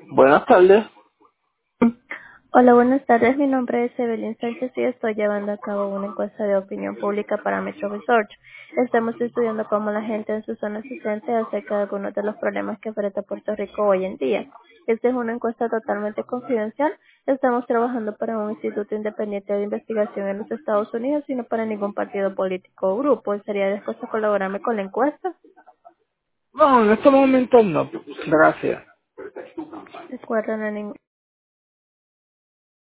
Buenas tardes. Hola, buenas tardes. Mi nombre es Evelyn Sánchez y estoy llevando a cabo una encuesta de opinión pública para Metro Research. Estamos estudiando cómo la gente en su zona se siente acerca de algunos de los problemas que enfrenta Puerto Rico hoy en día. Esta es una encuesta totalmente confidencial. Estamos trabajando para un instituto independiente de investigación en los Estados Unidos y no para ningún partido político o grupo. ¿Sería dispuesto a colaborarme con la encuesta? No, en este momento no. Gracias. De acuerdo, no hay